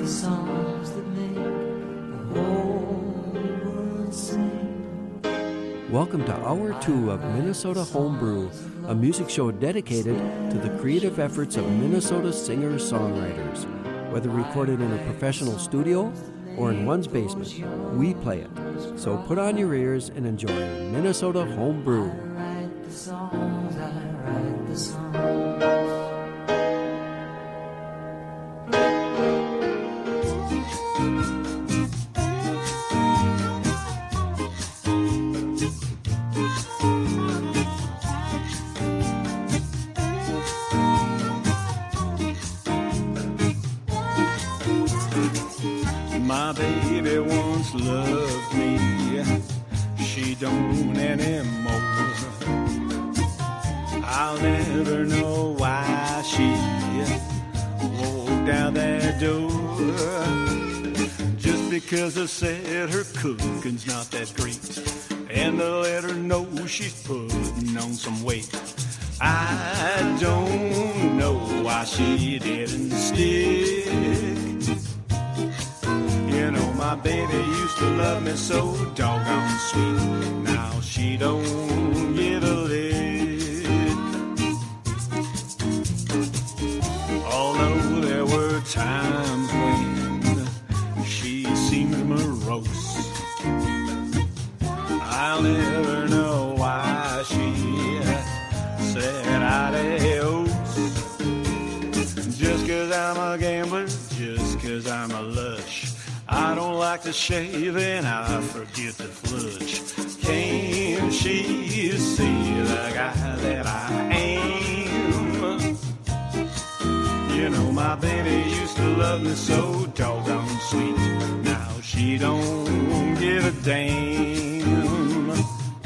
the songs that make the whole world sing. Welcome to Hour 2 of Minnesota Homebrew, a music show dedicated to the creative efforts of Minnesota singer-songwriters. Whether recorded in a professional studio or in one's basement, we play it. So put on your ears and enjoy Minnesota Homebrew. I write the songs, I write the songs. My baby once loved me, she don't anymore. I'll never know why she walked out that door. Just because I said her cooking's not that great, and to let her know she's putting on some weight. I don't know why she didn't stick. You know, my baby used to love me so doggone sweet. Now she don't give a lick. Although there were times when she seemed morose, I'll never know why she said adios. Just 'cause I'm a gambler, just 'cause I'm a lush, I don't like to shave and I forget to flush. Can't she see the guy that I am? You know, my baby used to love me so doggone sweet. Now she don't give a damn.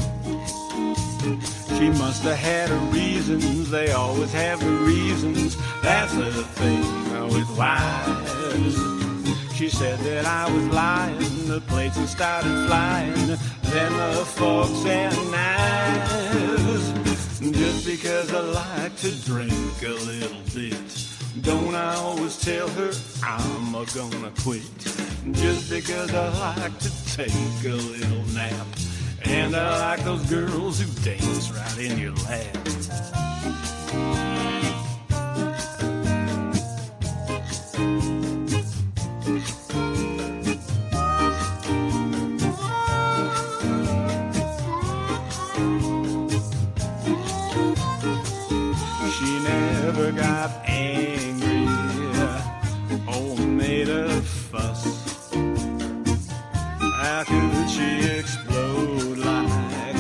She must have had her reasons, they always have the reasons. That's the thing with wives. She said that I was lying, the plates started flying, then the forks and knives. Just because I like to drink a little bit, don't I always tell her I'm gonna quit. Just because I like to take a little nap, and I like those girls who dance right in your lap. She never got angry or made a fuss. How could she explode like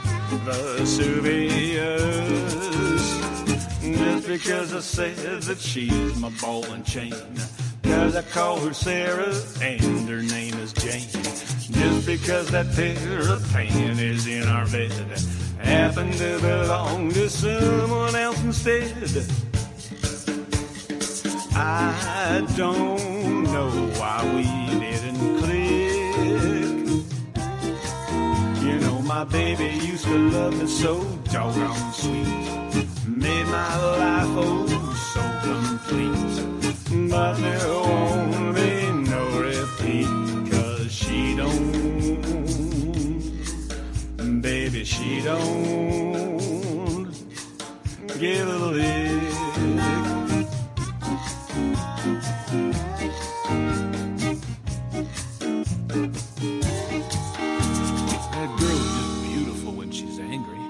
Vesuvius? Just because I said that she's my ball and chain, 'cause I call her Sarah and her name is Jane. Just because that pair of panties in our bed happen to belong to someone else instead. I don't know why we didn't click. You know, my baby used to love me so doggone sweet, made my life oh so complete. But there won't be no repeat, 'cause she don't, baby, she don't give a lick. That girl is just beautiful when she's angry.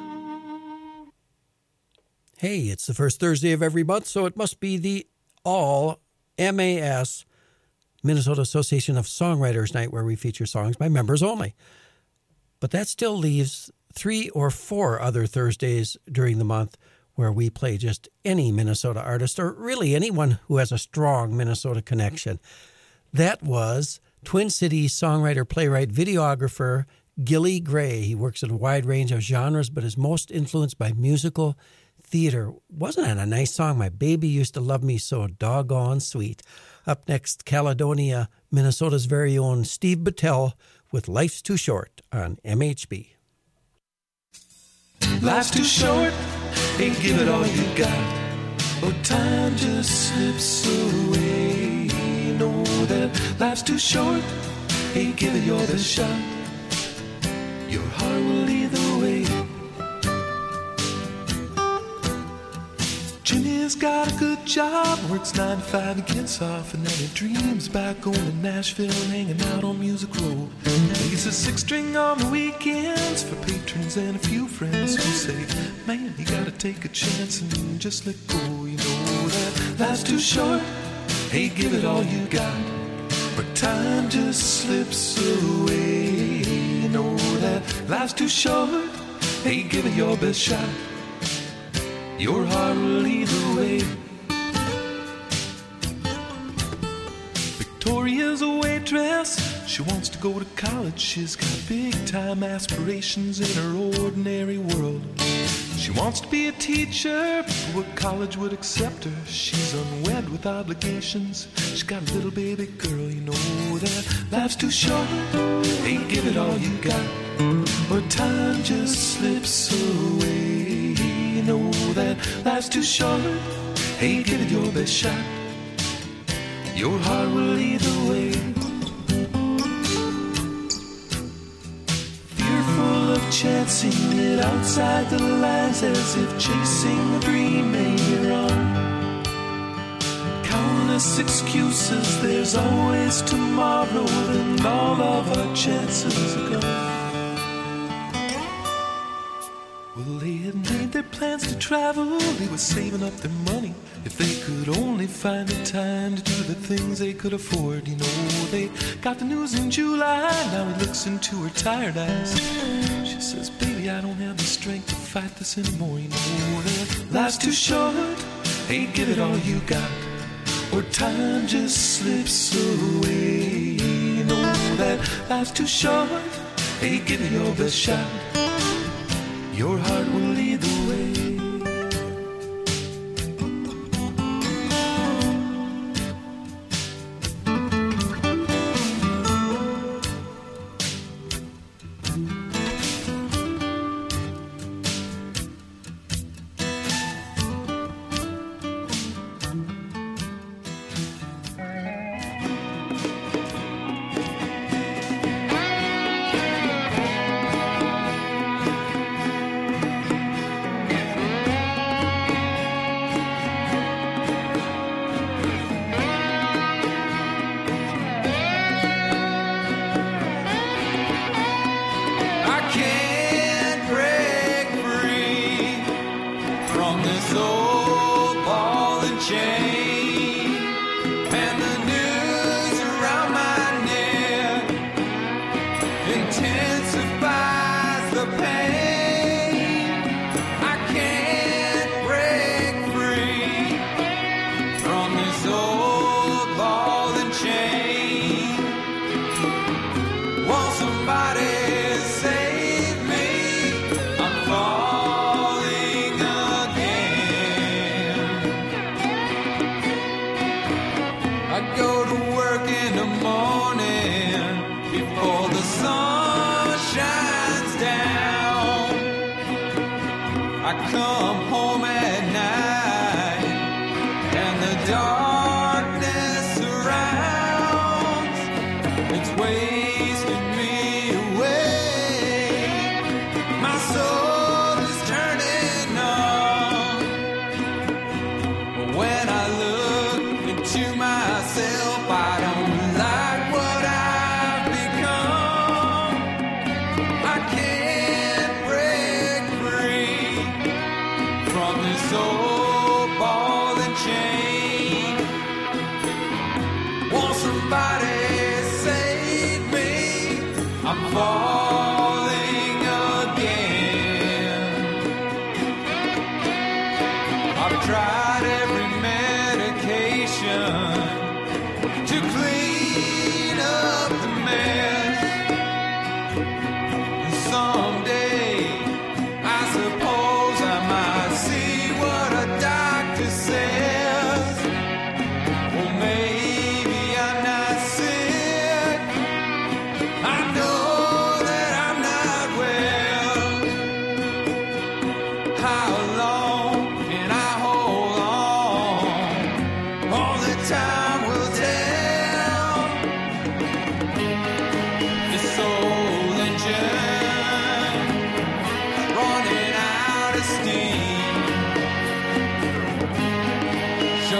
Hey, it's the first Thursday of every month, so it must be the all MAS, Minnesota Association of Songwriters Night, where we feature songs by members only. But that still leaves 3 or 4 other Thursdays during the month where we play just any Minnesota artist, or really anyone who has a strong Minnesota connection. That was Twin Cities songwriter, playwright, videographer Gilly Gray. He works in a wide range of genres, but is most influenced by musical theater. Wasn't that a nice song? My baby used to love me so doggone sweet. Up next, Caledonia, Minnesota's very own Steve Battelle with Life's Too Short on MHB. Life's too short, ain't give it all you got. Oh, time just slips away. Know that life's too short. Hey, give it your best shot. Your heart will lead the way. Jimmy's got a good job, works 9 to 5 and gets off, and then he dreams about going to Nashville and hanging out on Music Row. He's a 6-string on the weekends for patrons and a few friends who say, man, you gotta take a chance and just let go. You know that life's too short. Hey, give it all you got, but time just slips away. You know that life's too short. Hey, give it your best shot. Your heart will lead the way. Victoria's a waitress. She wants to go to college. She's got big-time aspirations in her ordinary world. She wants to be a teacher, but what college would accept her? She's unwed with obligations. She's got a little baby girl. You know that life's too short. Hey, give it all you got, or time just slips away. You know that life's too short. Hey, give it your best shot. Your heart will lead the way. Fearful of chancing it outside the lines, as if chasing a dream may be wrong. Countless excuses, there's always tomorrow, then all of our chances are gone. Well, they had made their plans to travel. They were saving up their money. If they could only find the time to do the things they could afford. You know, they got the news in July. Now he looks into her tired eyes. She says, baby, I don't have the strength to fight this anymore. You know that life's too short. Hey, give it all you got, or time just slips away. You know that life's too short. Hey, give it your best shot. Your heart will lead the way.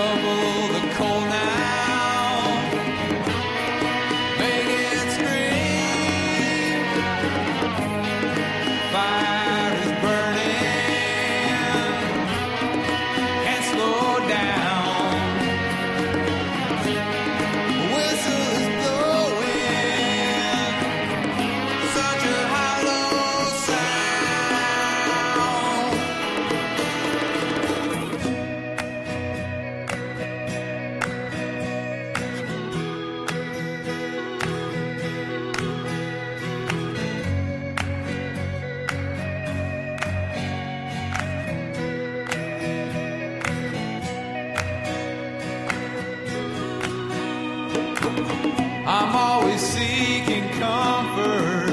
shovel the coal now. Make it scream. Fire is burning. Can't slow down. Whistle is blowing. Such a hollow sound. I'm always seeking comfort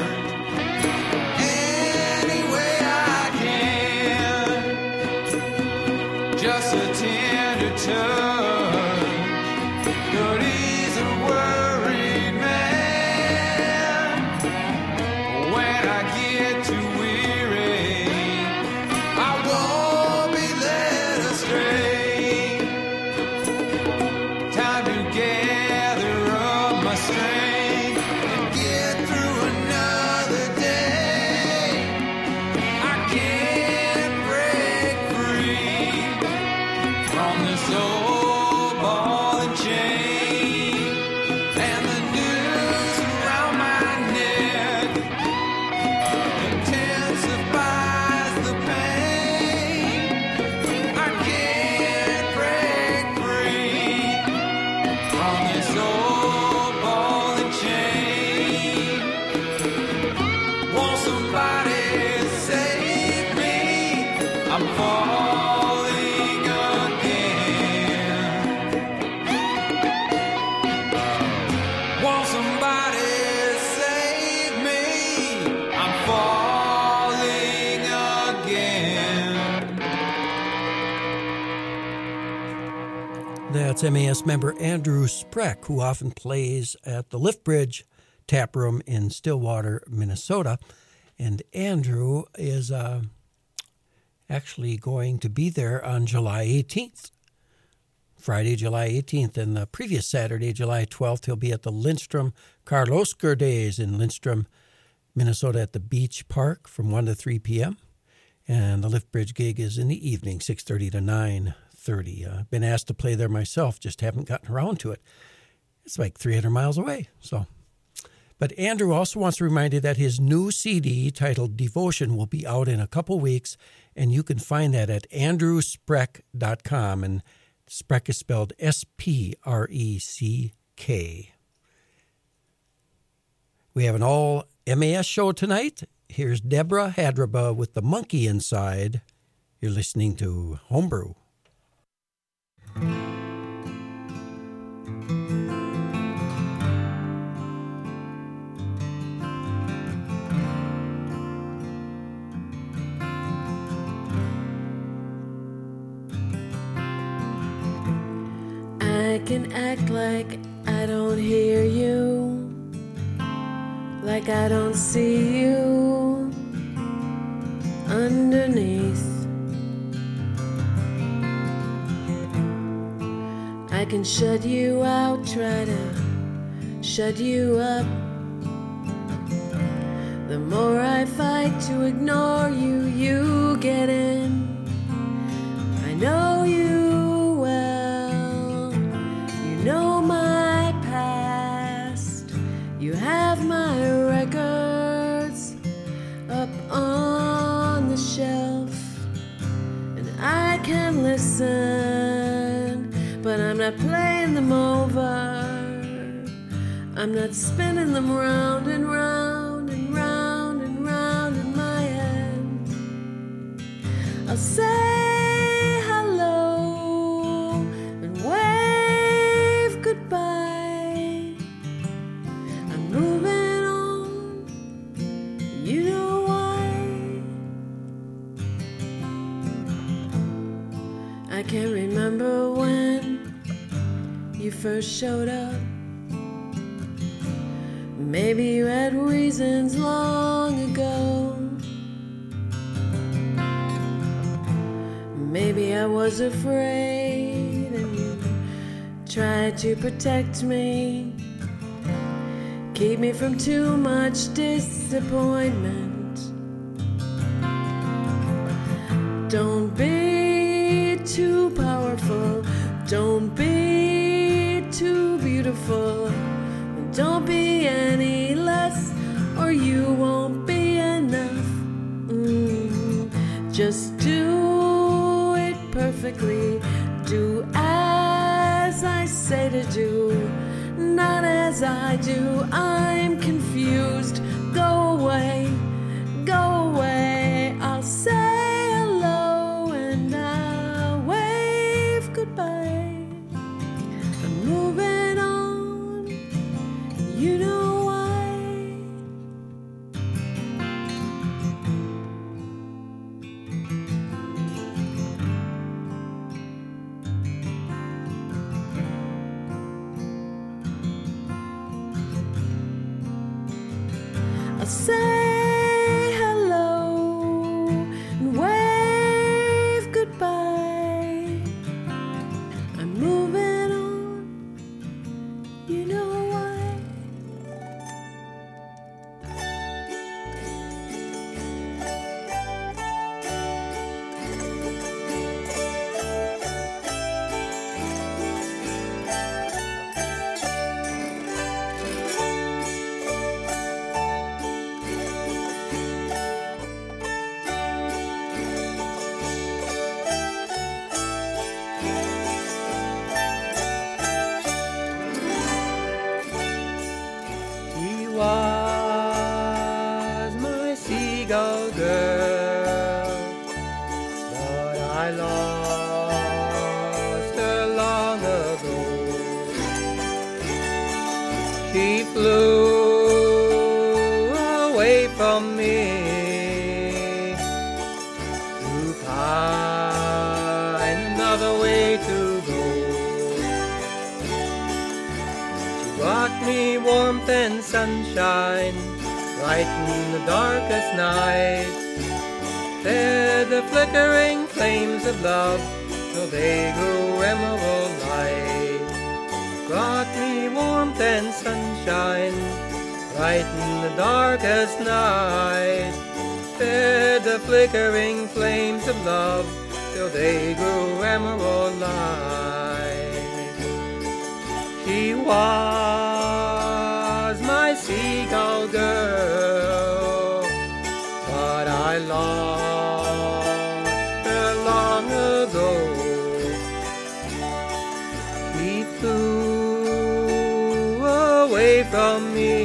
any way I can. Just a tender touch could ease a worried man. When I get too weary, I won't be led astray. Time to gather up my strength and get through another day. I can't break free from this old ball and chain, and the noose around my neck intensifies the pain. I can't break free from this old ball and chain. Won't somebody save me? I'm falling again. Won't somebody save me? I'm falling again. That's MAS member Andrew Spreck, who often plays at the Lift Bridge Tap Room in Stillwater, Minnesota. And Andrew is actually going to be there on July 18th, Friday, July 18th. And the previous Saturday, July 12th, he'll be at the Lindstrom Karl-Oskar Days in Lindstrom, Minnesota at the Beach Park from 1 to 3 p.m. And the Lift Bridge gig is in the evening, 6:30 to 9:30. Been asked to play there myself, just haven't gotten around to it. It's like 300 miles away. But Andrew also wants to remind you that his new CD titled Devotion will be out in a couple weeks, and you can find that at andrewspreck.com. And Spreck is spelled Spreck. We have an all MAS show tonight. Here's Deborah Hadraba with The Monkey Inside. You're listening to Homebrew. I can act like I don't hear you, like I don't see you underneath. I can shut you out, try to shut you up. The more I fight to ignore you, you get in. I know you well, you know my past, you have my records up on the shelf, and I can listen, but I'm not playing them over. I'm not spinning them round and round and round and round in my head. I'll say hello and wave goodbye. I'm moving on, you know why. I can't remember when you first showed up. Maybe you had reasons long ago. Maybe I was afraid and you try to protect me, keep me from too much disappointment. Don't be too powerful, don't be too beautiful, don't be any less or you won't be enough. Just do it perfectly, do as I say to do, not as I do. I'm confused, go away, go away. I'll say hello and I'll wave goodbye. I'm moving on, you know why. I'll say hello and wave goodbye. I'm moving on, you know why. She was my seagull girl, but I lost her long ago. She flew away from me to find another way to go. Brought me warmth and sunshine, brightened the darkest night, fed the flickering flames of love till they grew emerald light. Brought me warmth and sunshine, brightened the darkest night, fed the flickering flames of love till they grew emerald light. She was my seagull girl, but I lost her long ago. She flew away from me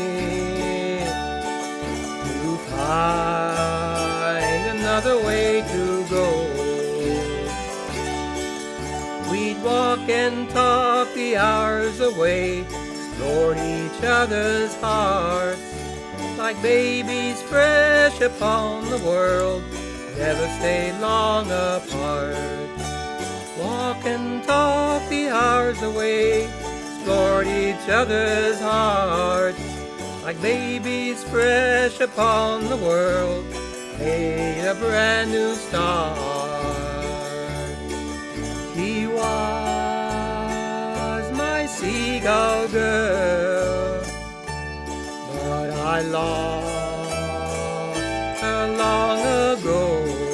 to find another way to go. We'd walk and talk the hours away, explored each other's hearts, like babies fresh upon the world, never stay long apart. Walk and talk the hours away, explored each other's hearts, like babies fresh upon the world, made a brand new start. She was my seagull girl, but I lost her long ago.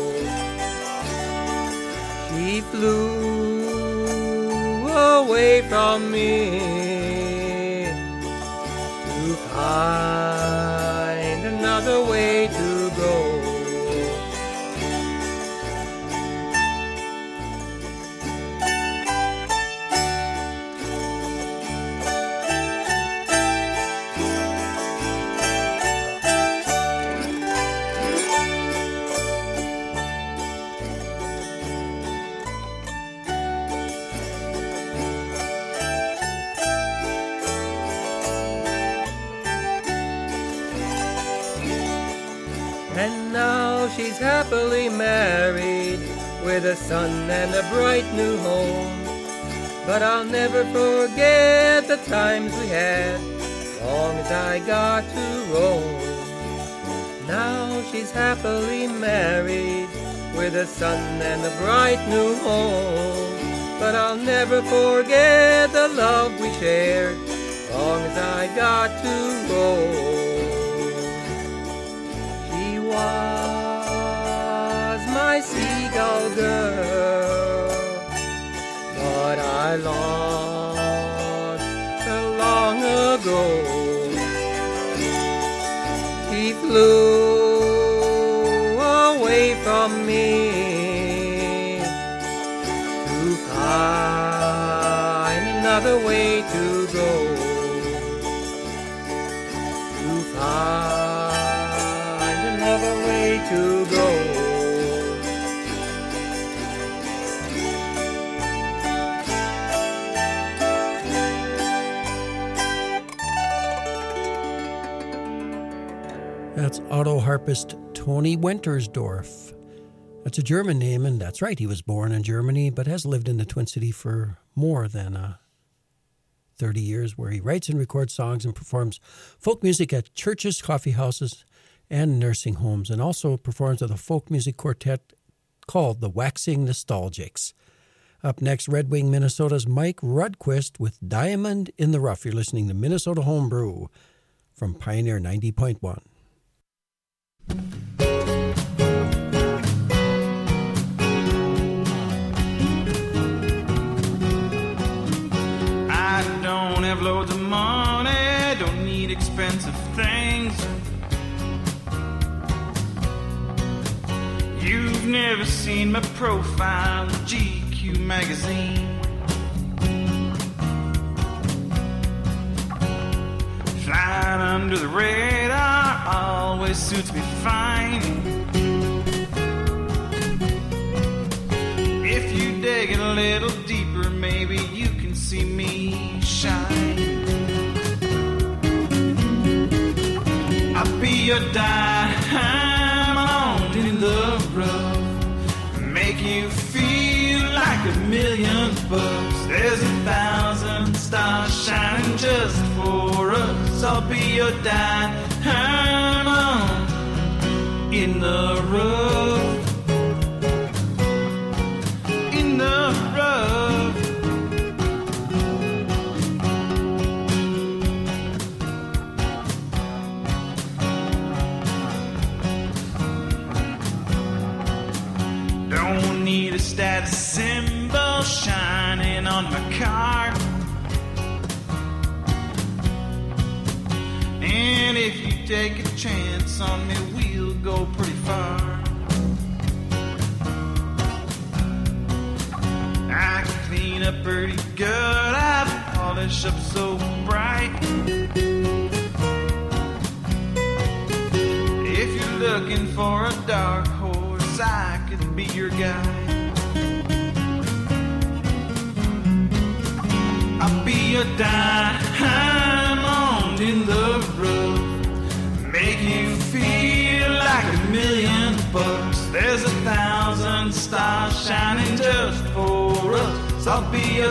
She flew away from me to find another way to go. And now she's happily married with a son and a bright new home. But I'll never forget the times we had, long as I got to roam. Now she's happily married with a son and a bright new home. but I'll never forget the love we shared, long as I got to roll. She was my seagull girl, but I lost her long ago. She flew away from me to find another way to go, to find another way to go. That's auto harpist Tony Wentersdorf. That's a German name, and that's right, he was born in Germany, but has lived in the Twin City for more than 30 years, where he writes and records songs and performs folk music at churches, coffee houses, and nursing homes, and also performs with a folk music quartet called the Waxing Nostalgics. Up next, Red Wing, Minnesota's Mike Rudquist with Diamond in the Rough. You're listening to Minnesota Homebrew from Pioneer 90.1. I don't have loads of money, don't need expensive things. You've never seen my profile in GQ magazine. Flying under the radar always suits me fine. If you dig it a little deeper, maybe you can see me shine. I'll be your diamond in the rough, make you feel like $1,000,000. There's 1,000 stars shining just for us. I'll be your diamond in the rough, in the rough. Don't need a status symbol shining on my car. And if you take a chance on me, we'll go pretty far. I can clean up pretty good, I polish up so bright. If you're looking for a dark horse, I could be your guy. I'll be your diamond in the rough, make you feel like $1,000,000. There's 1,000 stars shining just for us. I'll be your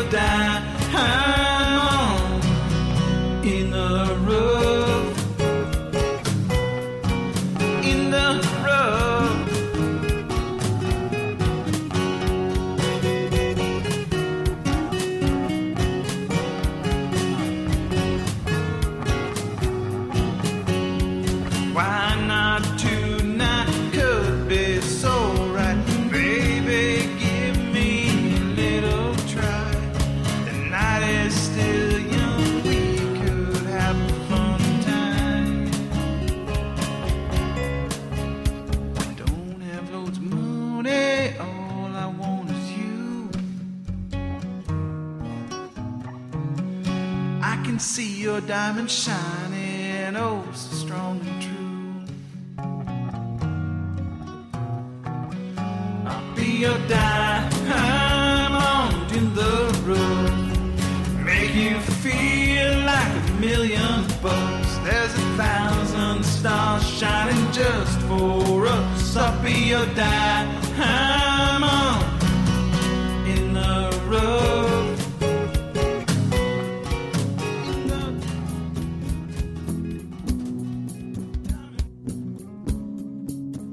diamond in the rough, in the rough. Why not tonight? Could be so right. Baby, give me a little try. The night is still young, we could have a fun time. Don't have loads of money, all I want is you. I can see your diamond shining, oh so strong and true. Your diamond in the rough, make you feel like $1,000,000. There's 1,000 stars shining just for us. I'll be your diamond in the rough.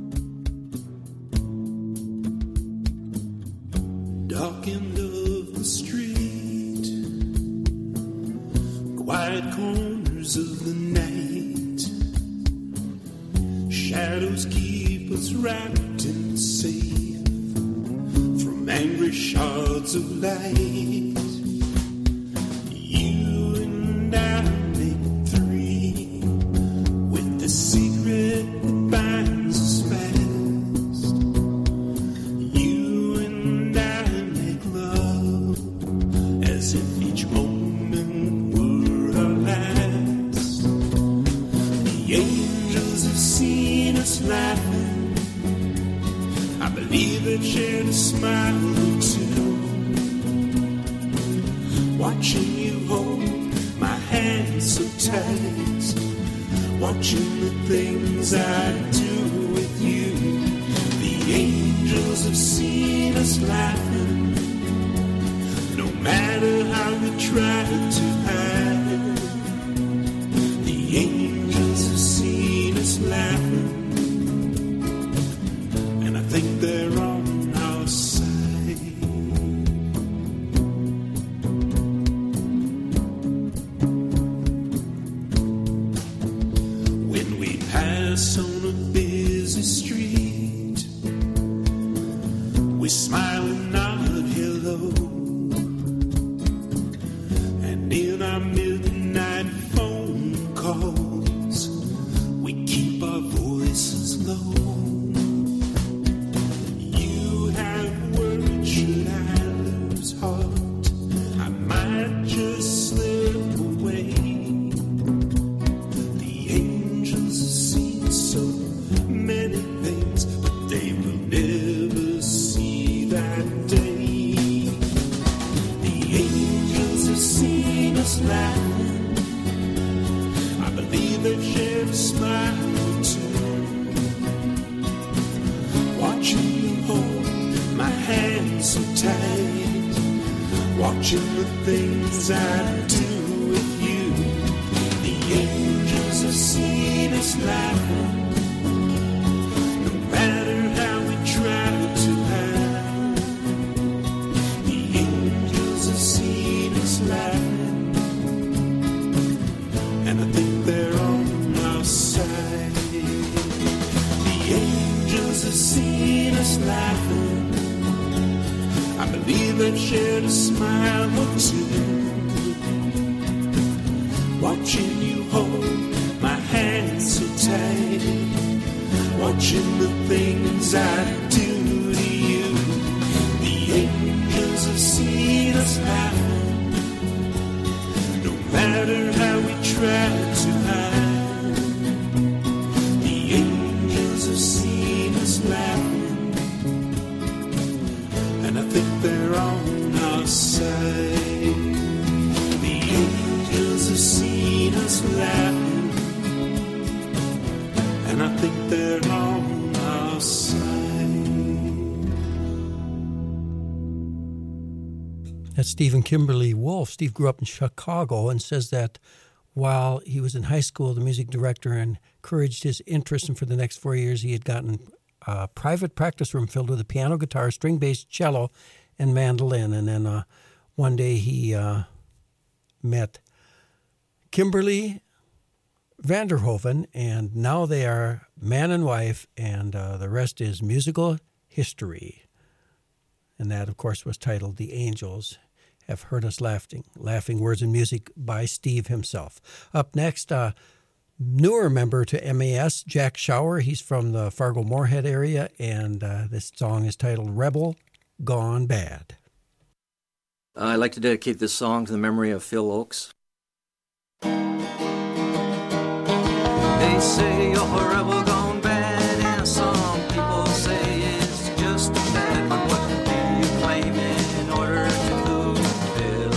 Dark end of the quiet corners of the night. Shadows keep us wrapped and safe from angry shards of light. You and I make three with the secret that binds us fast. You and I make love as if each moment were our last. The angels have seen us laughing. I believe they've shared a smile or two. Watching you hold my hand so tight. Watching the things I do with you. The angels have seen us laughing. No matter how we try to hide. The angels have seen us laughing. And I think they're on our side. When we pass on a busy street, we smile and nod hello. And in our midnight phone calls, we keep our voices low. You have words, should I lose heart, I might just slip away. The angels have seen so many things, but they will never see that day. The angels have seen us laughing. I believe they've shared a smile or two. Watching you hold my hand so tight. Watching the things I do with you. The angels have seen us laughing. No matter how we try to hide. The angels have seen us laughing. And I think they're on our side. The angels have seen us laughing. I believe they've shared a smile or two. Watching you hold my hand so tight. Watching the things I do to you. The angels have seen us laughing. No matter how we try to hide. The angels have seen us laughing. And I think they're on our side. The angels have seen us laughing. And I think they're on our side. That's Stephen Kimberly Wolf. Steve grew up in Chicago and says that while he was in high school, the music director encouraged his interest, and for the next 4 years he had gotten a private practice room filled with a piano, guitar, string bass, cello, and mandolin. And then one day he met Kimberly Vanderhoven, and now they are man and wife, and the rest is musical history. And that, of course, was titled The Angels Have Heard Us Laughing, Words and Music by Steve himself. Up next, newer member to MAS, Jack Shower. He's from the Fargo-Moorhead area, and this song is titled Rebel Gone Bad. I'd like to dedicate this song to the memory of Phil Oakes. They say you're a rebel gone bad, and some people say it's just a fad. But what do you claim in order to fulfill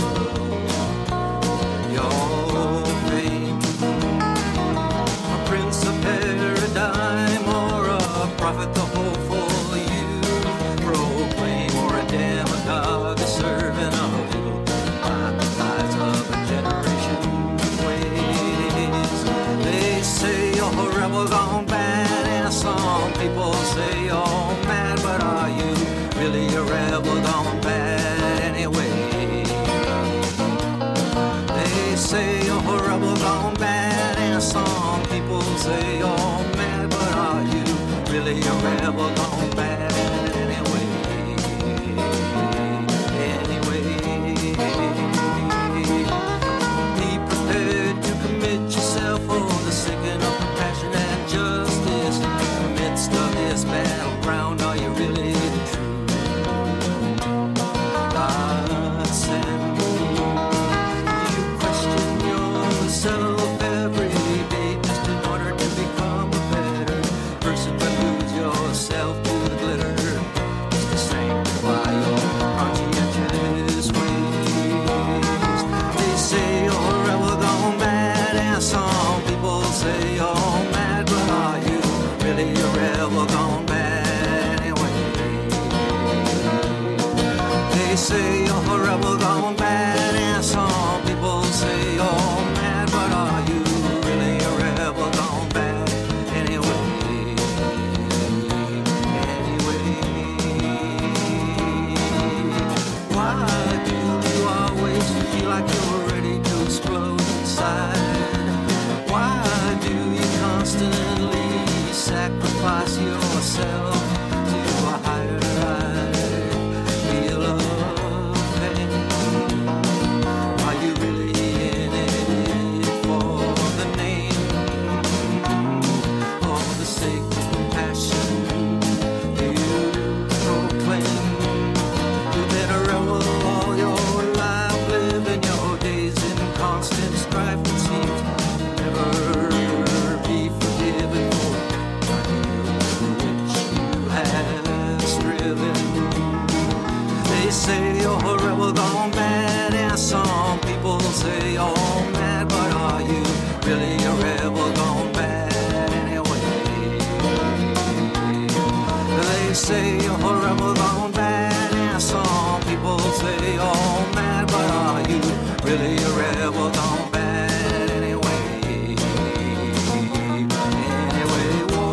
your fame? A prince, a paradigm, or a prophet, the hopeful you proclaim, or a demagogue, a servant of evil, by the eyes of a generation ways. They say you're a rebel gone bad. say you're mad, but are you really a rebel gone bad anyway? Be prepared to commit yourself for the sake of compassion and justice. Amidst of this battleground, are you really the true God sent? You question yourself every day just in order to become a better person, but lose yourself to the glitter just to sanctify your conscientious ways. They say you're a rebel gone mad, and some people say you're mad, but are you really a rebel gone bad anyway? They say you're a rebel gone bad, and some people say you're mad, but are you really a rebel gone bad anyway? Why do you always feel like you're ready to explode inside? Why do you constantly sacrifice yourself to a higher ideal of pain? Are you really in it for the name or the sake of compassion you proclaim? You better rebel all your life, living your days in constant strife. It seems never be forgiven for which you have striven. They say you're a rebel gone bad, and some people say you're mad, but are you really a rebel gone bad anyway? They say you're a rebel gone bad, and some people say you're mad, but are you really a rebel gone bad anyway? Anyway, whoa,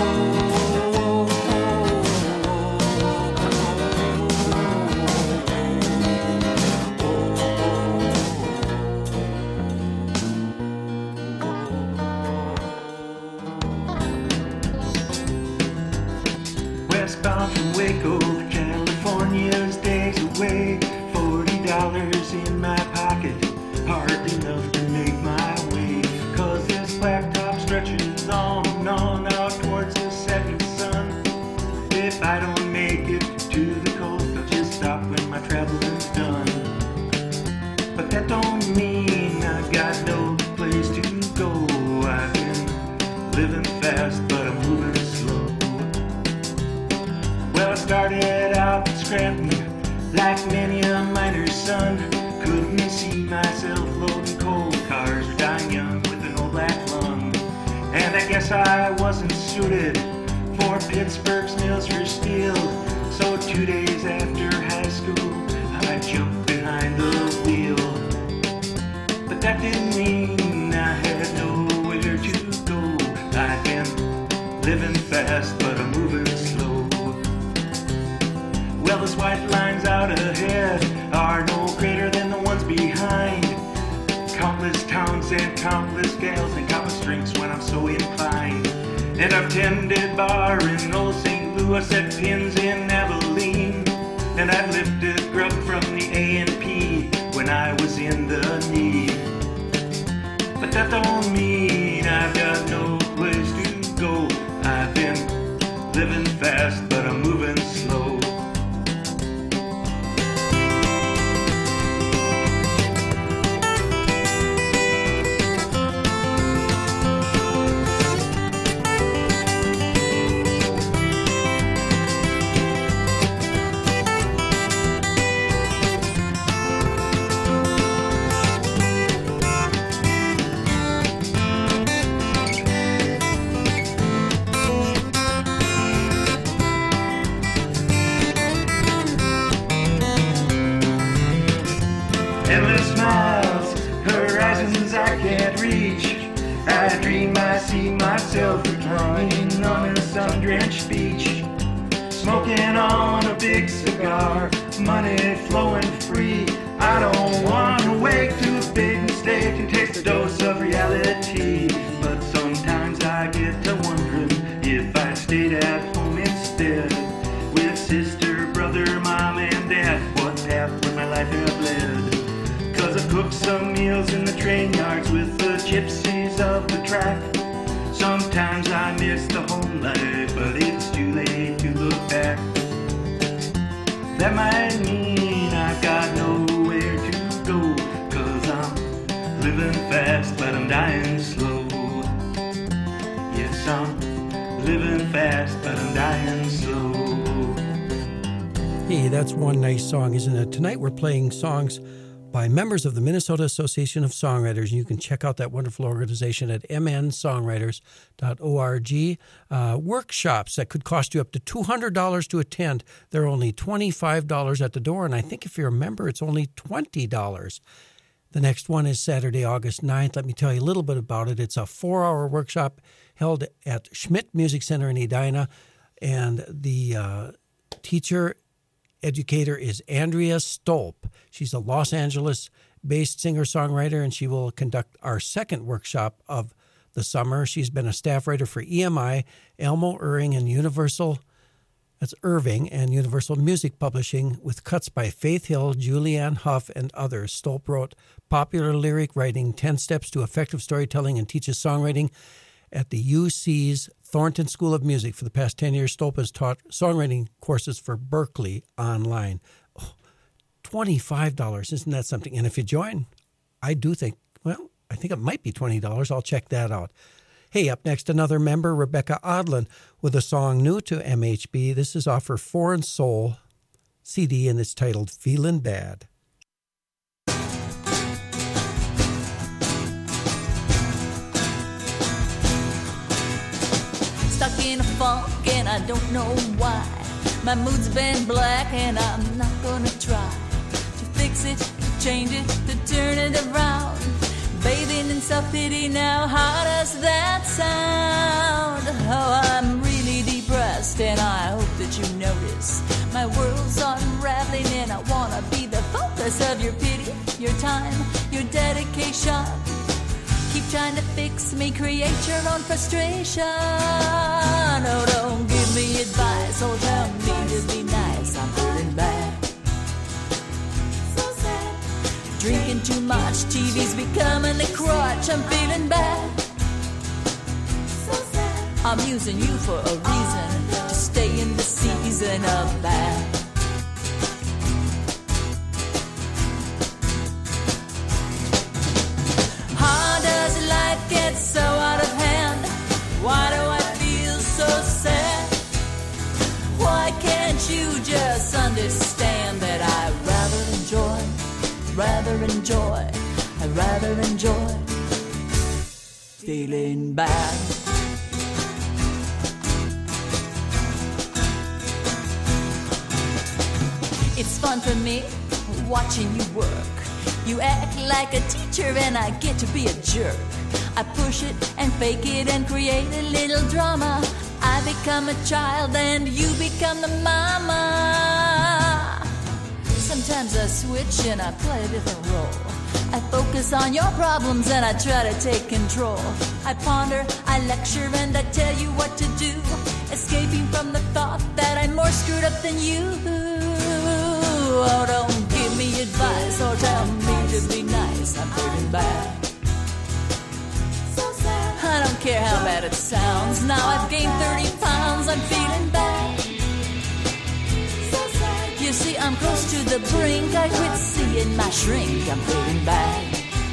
Westbound from Waco, California's days away. $40 in my pocket, hardly enough to make my way. 'Cause this blacktop stretches on and on out towards the setting sun. If I don't make it to the coast, I'll just stop when my traveling's done. But that don't mean I've got no place to go. I've been living fast, but I'm moving slow. Well, I started out in Scranton, like many a miner's son. Couldn't see myself loading coal cars or dying young with an old black lung. And I guess I wasn't suited for Pittsburgh's mills for steel. So 2 days after high school, I jumped behind the wheel. But that didn't mean I had nowhere to go. I've been living fast, but I'm moving slow. Well, those white lines out ahead are no greater than the ones behind. Countless towns and countless gals and countless drinks when I'm so inclined. And I've tended bar in old St. Louis, set pins in Abilene. And I've lifted grub from the A&P when I was in the need. But that don't mean I've got no place to go. I've been living fast, but I'm moving slow. Endless miles, horizons I can't reach. I dream I see myself reclining on a sun-drenched beach, smoking on a big cigar, money flowing free. I don't want to wake to a big mistake and taste a dose of reality, but sometimes I some meals in the train yards with the gypsies of the track. Sometimes I miss the home life, but it's too late to look back. That might mean I've got nowhere to go, 'cause I'm living fast, but I'm dying slow. Yes, I'm living fast, but I'm dying slow. Hey, that's one nice song, isn't it? Tonight we're playing songs by members of the Minnesota Association of Songwriters. You can check out that wonderful organization at mnsongwriters.org. Workshops that could cost you up to $200 to attend. They're only $25 at the door, and I think if you're a member, it's only $20. The next one is Saturday, August 9th. Let me tell you a little bit about it. It's a 4-hour workshop held at Schmidt Music Center in Edina, and the teacher educator is Andrea Stolp. She's a Los Angeles-based singer-songwriter, and she will conduct our second workshop of the summer. She's been a staff writer for EMI, Elmo Irving, and Universal Music Publishing, with cuts by Faith Hill, Julianne Hough, and others. Stolp wrote popular lyric writing, 10 Steps to Effective Storytelling, and teaches songwriting at the UC's Thornton School of Music. For the past 10 years, Stolp has taught songwriting courses for Berklee online. Oh, $25, isn't that something? And if you join, I think it might be $20. I'll check that out. Hey, up next, another member, Rebecca Odlin, with a song new to MHB. This is off her Foreign Soul CD, and it's titled Feelin' Bad. Stuck in a funk and I don't know why. My mood's been black and I'm not gonna try to fix it, to change it, to turn it around. Bathing in self-pity now, how does that sound? Oh, I'm really depressed and I hope that you notice my world's unraveling and I wanna be the focus of your pity, your time, your dedication. Keep trying to fix me, create your own frustration. Oh, don't give me advice or tell me to be nice. I'm feeling bad. So sad. Drinking too much, TV's becoming a crutch. I'm feeling bad. So sad. I'm using you for a reason to stay in the season of bad. Get so out of hand. Why do I feel so sad? Why can't you just understand that I'd rather enjoy feeling bad? It's fun for me watching you work. You act like a teacher and I get to be a jerk. I push it and fake it and create a little drama. I become a child and you become the mama. Sometimes I switch and I play a different role. I focus on your problems and I try to take control. I ponder, I lecture and I tell you what to do, escaping from the thought that I'm more screwed up than you. Oh, don't give me advice or tell me to be nice. I'm feeling bad. I don't care how bad it sounds. Now I've gained 30 pounds. I'm feeling bad. You see, I'm close to the brink. I quit seeing my shrink. I'm feeling bad.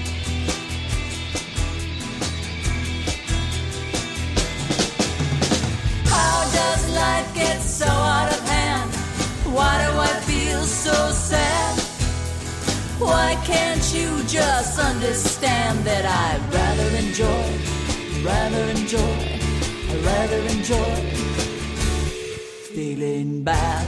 How does life get so out of hand? Why do I feel so sad? Why can't you just understand that I'd rather enjoy feeling bad?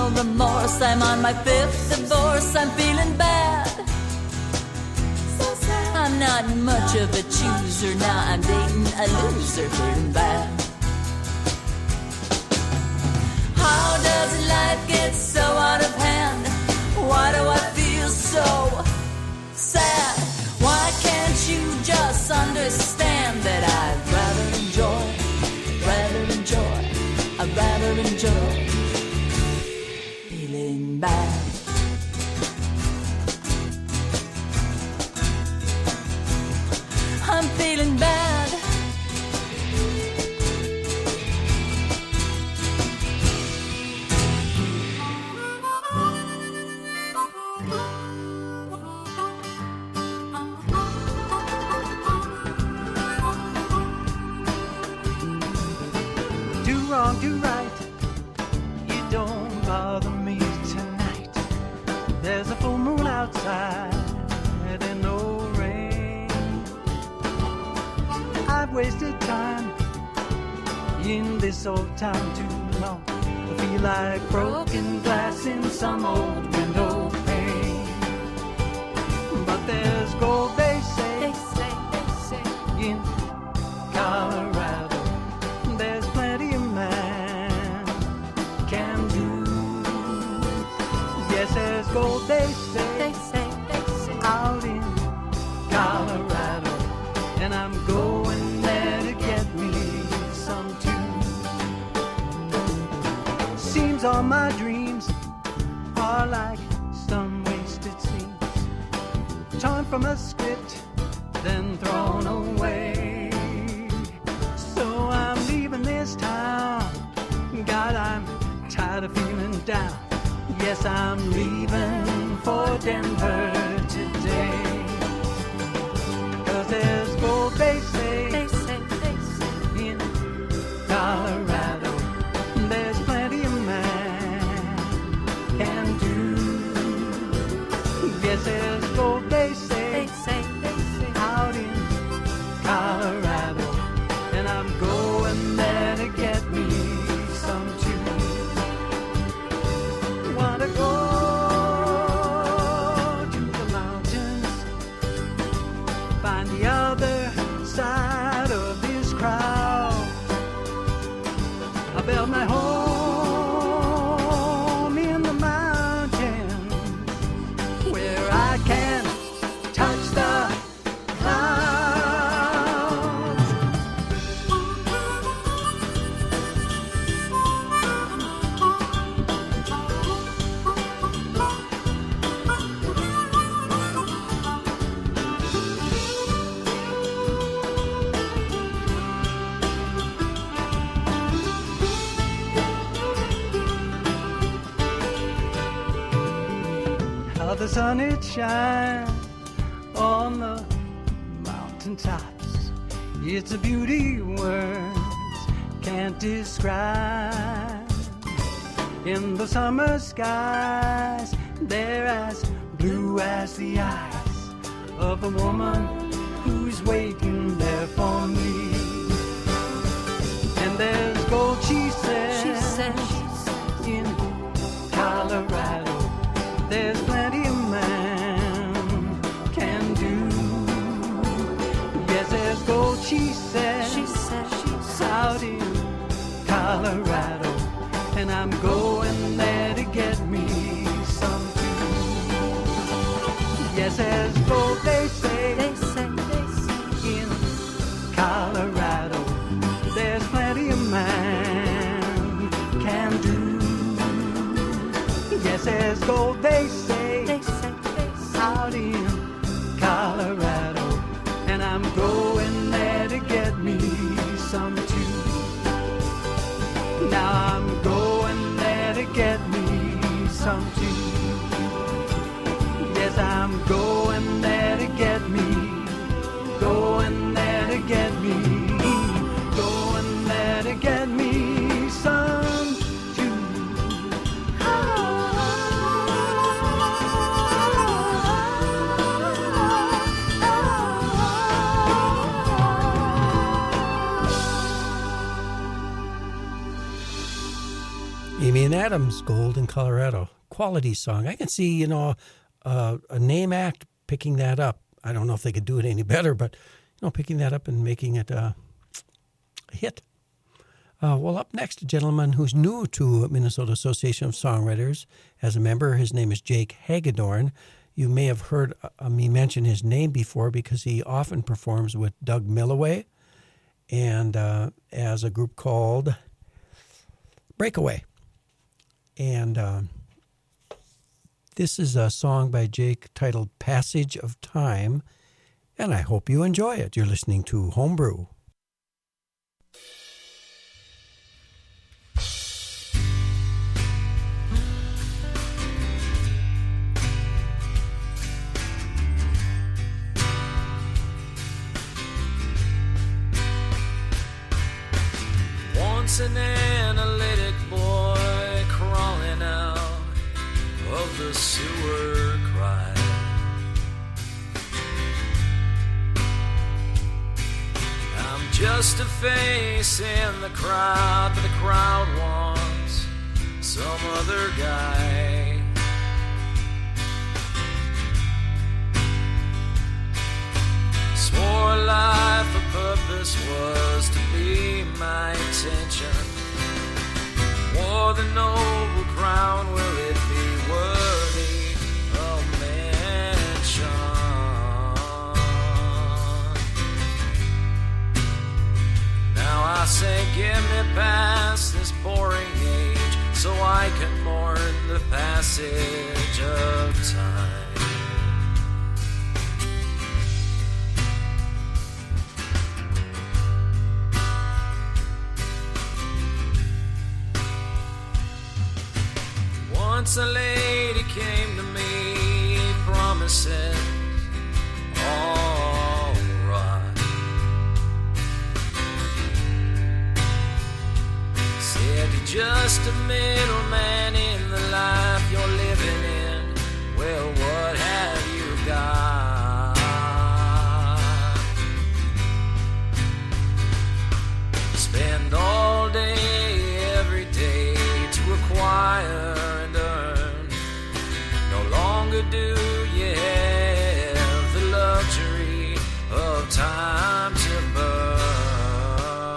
no remorse. I'm on my 5th divorce. I'm feeling bad. So sad. I'm not much of a chooser. Now I'm dating a loser. Feeling bad. How does life get so out of hand? Why do I feel so sad? Why can't you just understand that I'd rather enjoy, I'd rather enjoy feeling bad. I'm feeling bad. Wrong, do right. You don't bother me tonight. There's a full moon outside and no rain. I've wasted time in this old town too long to feel like broken glass in some old window pane. But there's gold, they say in Colorado. There's plenty a man can do. Yes, there's gold, they say out in Colorado, and I'm going there to get me some too. Seems all my dreams are like some wasted scenes, torn from a script, then thrown away. This town, God, I'm tired of feeling down. Yes, I'm leaving for Denver today. 'Cause there's gold, they say in Colorado. There's plenty a man can do. Yes, there's gold, they say out in Colorado, and I'm going there to get me some too. Wanna go to the mountains, find the other side of this crowd. I built my home in the mountains where I can touch the the sun, it shines on the mountaintops. It's a beauty words can't describe. In the summer skies, they're as blue as the eyes of a woman who's waiting there for me. And there's gold, she says, in Colorado. There's plenty a man can do. Yes, there's gold, she says, out in Colorado, and I'm going there to get me some too. Yes, there's gold, they say in Colorado. There's plenty a man can do. Yes, there's gold, they say out in Colorado, and I'm going there to get me some too. Now I'm going there to get me some too. Yes, I'm going there to get me, going there to get me, going there to get me some too. Adams Gold in Colorado. Quality song. I can see, a name act picking that up. I don't know if they could do it any better, but, picking that up and making it a hit. Well, up next, a gentleman who's new to Minnesota Association of Songwriters as a member. His name is Jake Hagedorn. You may have heard me mention his name before because he often performs with Doug Millaway and as a group called Breakaway. And this is a song by Jake titled Passage of Time, and I hope you enjoy it. You're listening to Homebrew. Once an analytic boy crawling out of the sewer cried, I'm just a face in the crowd, but the crowd wants some other guy. Swore life a purpose was to be my intention. Wore the noble crown, will it be worthy of mention? Now I say give me past this boring age, so I can mourn the passage of time. Once a lady came to me promising all right. Said you're just a middleman in the life you're living in. Well, what have you got? Spend all day, every day to acquire do you have the luxury of time to burn?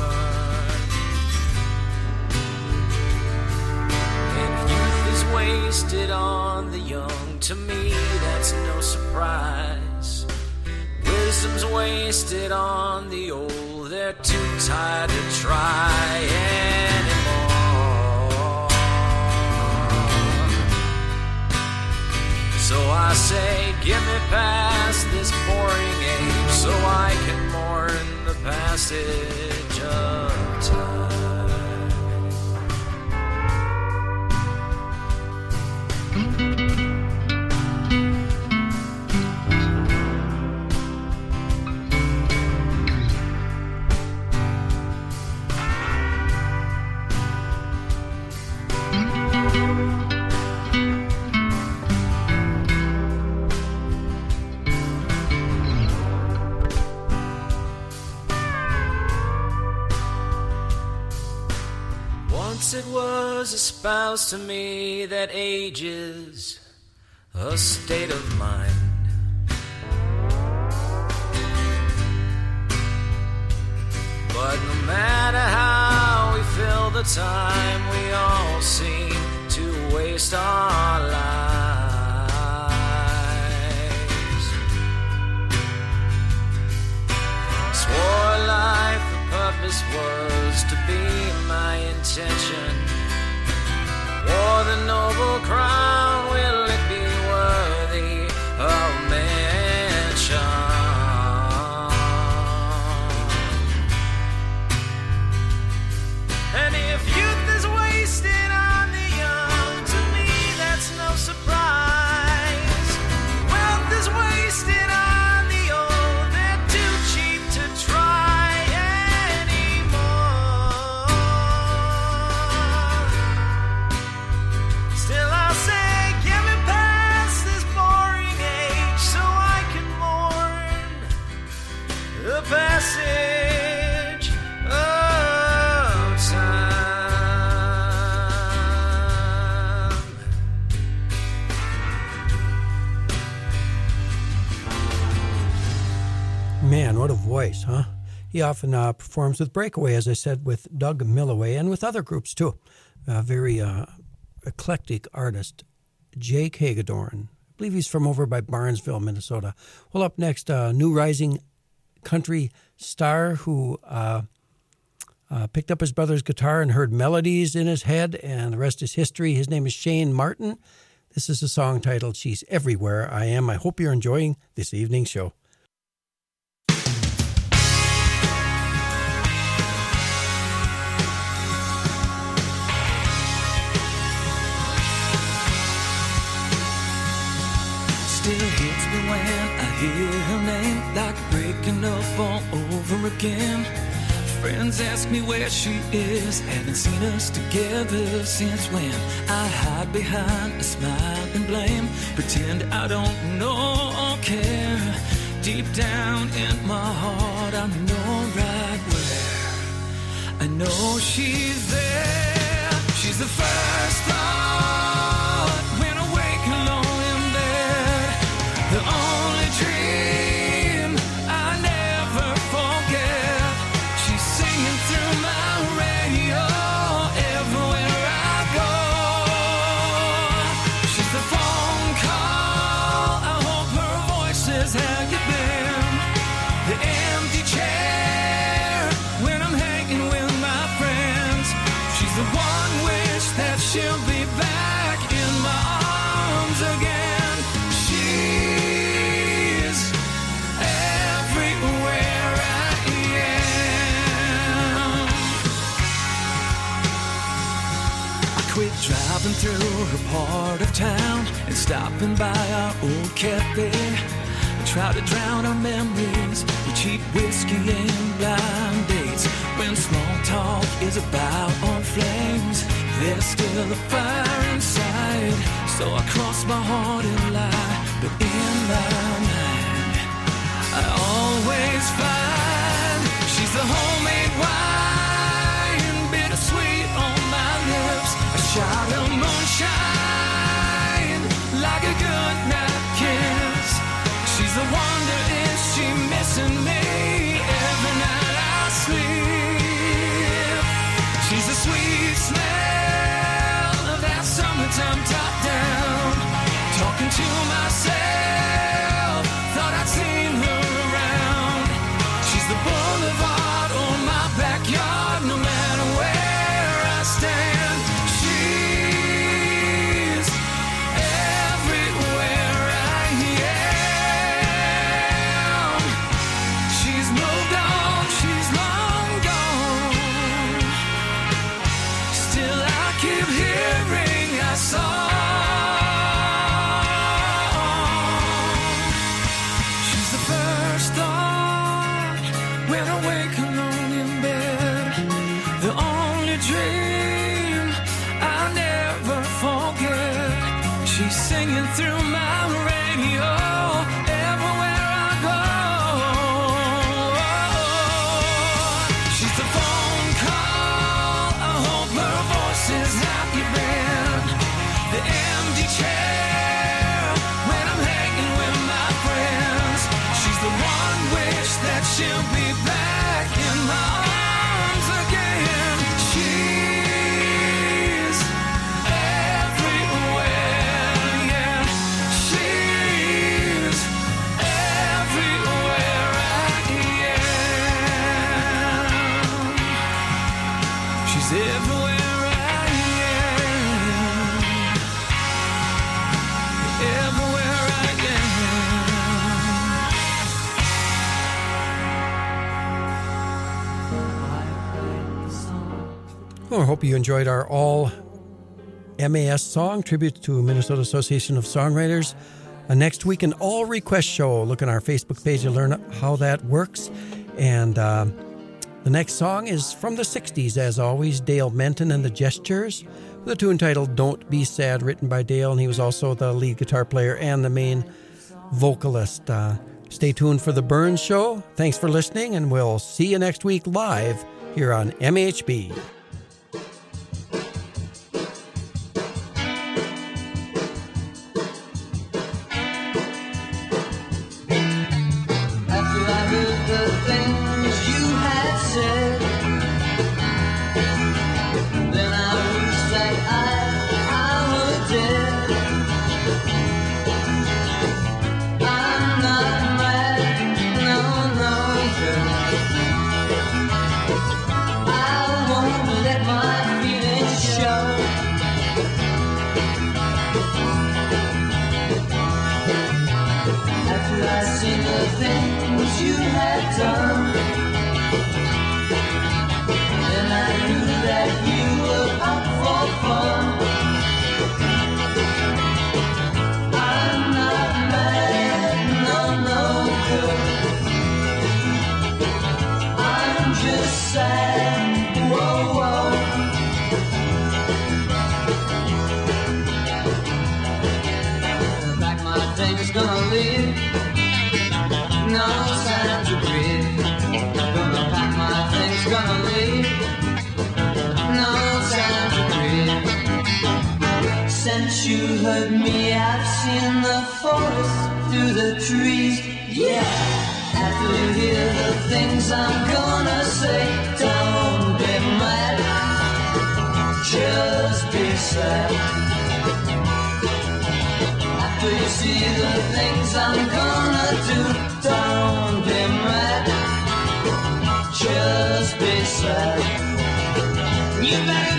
And youth is wasted on the young, to me that's no surprise. Wisdom's wasted on the old, they're too tired to try anymore. So I say, give me past this boring age, so I can mourn the passage of time. It was espoused to me that age is a state of mind. But no matter how we fill the time, we all seem to waste our lives. Swore life the purpose was to be my intention. Wore the noble crown, will it be worthy of mention? And if youth is wasted on the young, to me that's no surprise. Wealth is wasted on the old, they're too cheap to try. Passage of time. Man, what a voice, huh? He often performs with Breakaway, as I said, with Doug Milloway, and with other groups, too. Very eclectic artist, Jake Hagedorn. I believe he's from over by Barnesville, Minnesota. Well, up next, new rising country star who picked up his brother's guitar and heard melodies in his head, and the rest is history. His name is Shane Martin. This is a song titled She's Everywhere I Am. I hope you're enjoying this evening's show. Still hits me when I hear her name, like breaking up all over again. Friends ask me where she is, haven't seen us together since when. I hide behind a smile and blame, pretend I don't know or care. Deep down in my heart, I know right where. I know she's there. She's the first thought when awake alone in bed. The only dream I never forget. She's singing through my radio everywhere I go. She's the phone call. I hope her voice says how you been. The empty chair when I'm hanging with my friends. She's the one wish that she'll be back in my arms again. She's everywhere I am. I quit driving through her part of town and stopping by our old cafe. I try to drown our memories with cheap whiskey and blind dates. When small talk is about on flames, there's still a fire inside. So I cross my heart and lie, but in my mind I always find she's the homemade wine, bittersweet on my lips, a shot of moonshine, like a good night kiss. She's the wonder, is she missing me every night I sleep? She's the sweet smell of that summertime top down. Talking to myself, thought I'd seen her around. She's the boulevard or my backyard, no matter where I stand. She's everywhere I am. She's moved on, she's long gone. Still I keep hearing our song. She's the first thought when I wake alone in bed. The only dream I'll never forget. She's singing through my radio everywhere I go. She's the phone call. I hope her voice is how you been. The empty chair when I'm hanging with my friends. She's the one wish that she'll be back in my arms again. She's everywhere, yeah. She's everywhere I am. She's everywhere I am. Everywhere I Well, I hope you enjoyed our all MAS song, tribute to Minnesota Association of Songwriters. Next week, an all request show. Look on our Facebook page to learn how that works. And the next song is from the 60s, as always, Dale Menton and the Gestures, with a tune titled Don't Be Sad, written by Dale, and he was also the lead guitar player and the main vocalist. Stay tuned for the Burns Show. Thanks for listening, and we'll see you next week live here on MHB. After I heard the things you had said. Then I wish that I were dead. I'm not mad, no, no, girl. I won't let my feelings show. After I seen the things you had done, then I knew that you were up for fun. I'm not mad, no, no, girl. I'm just sad, whoa, whoa. Like my thing's gonna leave, no time to breathe. Gonna pack my things, gonna leave, no time to breathe. Since you heard me, I've seen the forest through the trees, yeah. After you hear the things I'm gonna say, don't be mad, just be sad. After you see the things I'm gonna do, don't be mad, just be sad. You better